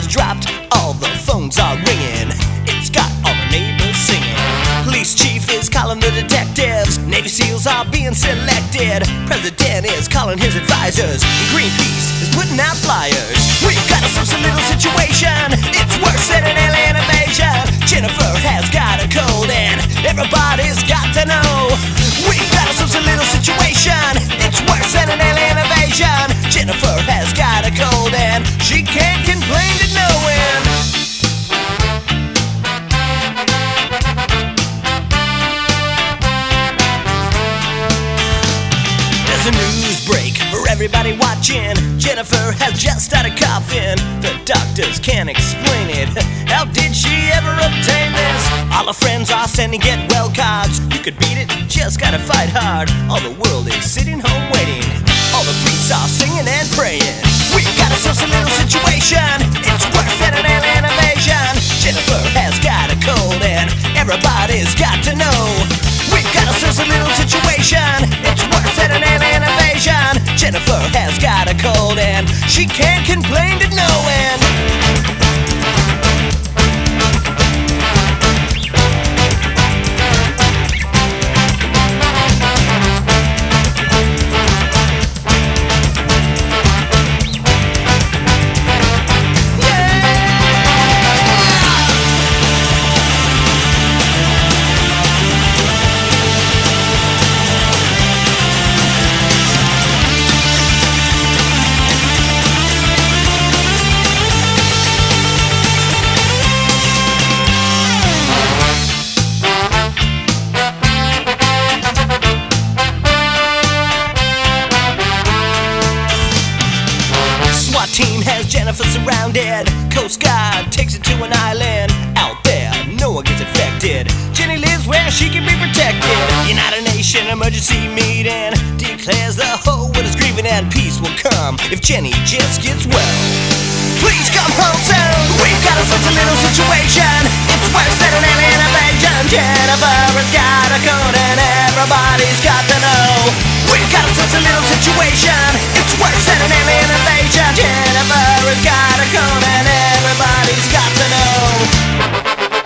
has dropped, all the phones are ringing. It's got all the neighbors singing. Police chief is calling the detectives. Navy SEALs are being selected. President is calling his advisors. And Greenpeace is putting out flyers. We've got ourselves a little situation. It's worse than an alien invasion. Jennifer has got a cold and everybody's got to know. We've got ourselves a little situation. It's worse than an alien invasion. Jennifer has got a cold and she can't complain to no one. There's a news break for everybody watching. Jennifer has just had a coffin. The doctors can't explain it. How did she ever obtain this? All her friends are sending get well cards. You could beat it, just gotta fight hard. All the world is sitting home waiting. All the priests are singing and praying. We've got ourselves a little situation. It's worse than an alien invasion. Jennifer has got a cold and everybody's got to know. We've got ourselves a little situation. It's worse than an alien invasion. Jennifer has got a cold and she can't complain to no end. Team has Jennifer surrounded. Coast Guard takes it to an island. Out there, no one gets infected. Jenny lives where she can be protected. United Nations emergency meeting declares the whole world is grieving and peace will come if Jenny just gets well. Please come home soon. We've got ourselves a little situation. It's worse than an alien invasion. Jennifer has got a cold and everybody's got to know. We've got ourselves a little situation. It's worse than an alien invasion. Jennifer has got a cold and everybody's got to know.